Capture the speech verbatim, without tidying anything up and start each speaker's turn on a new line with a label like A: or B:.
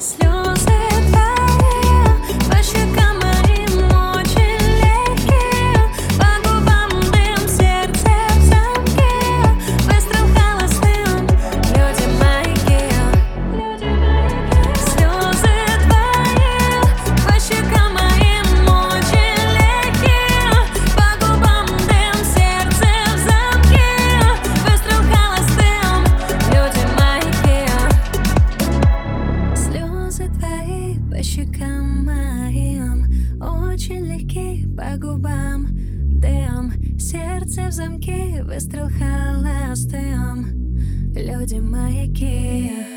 A: Слезы твои по щекам моим очень легкие, по губам дым, сердце в замке, выстрел холостым, люди маяки. Слезы твои по щекам моим очень легкие, по губам дым, сердце в замке, выстрел холостым, люди маяки. Слезы твои по щекам моим очень легкие, по губам дым, сердце в замке, выстрел холостым, люди маяки.